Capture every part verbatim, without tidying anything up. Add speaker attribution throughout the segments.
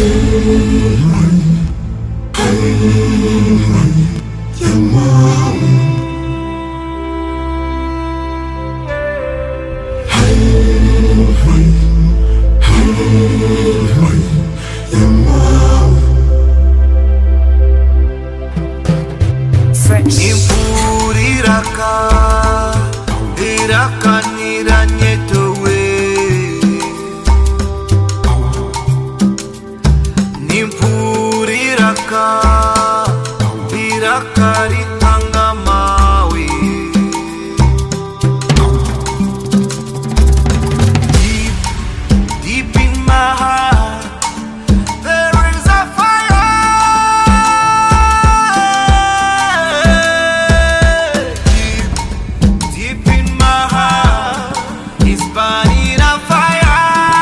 Speaker 1: Nimpuliraka, irakaniranye towe. Nimpuliraka, irakarihanga mawe. Deep, deep in my heart, there is a fire. Deep in my heart is burning a fire.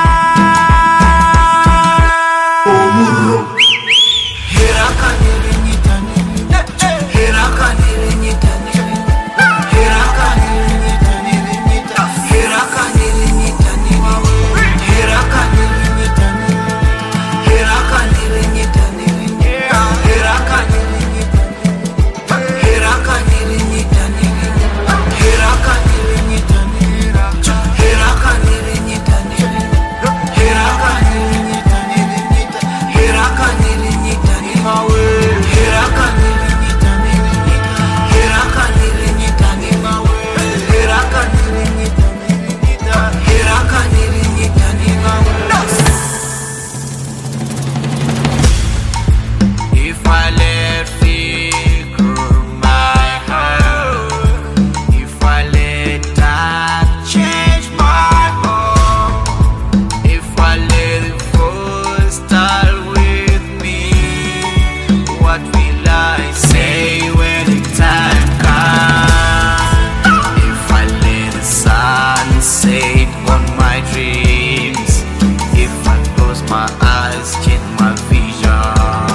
Speaker 1: If I let flicker my heart, if I let that change my heart, if I let it fall start with me, what will I say when the time comes? If I let the sun set on my dreams, if I close my eyes, change my vision.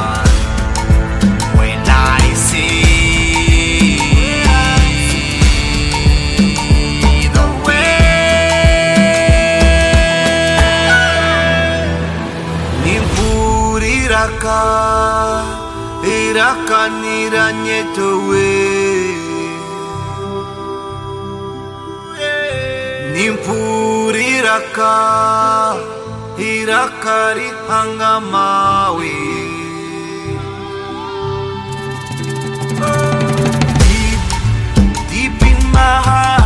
Speaker 1: Nimpuliraka, irakaniranye towe. Nimpuliraka, irakarihanga mawe. Deep, deep in my heart.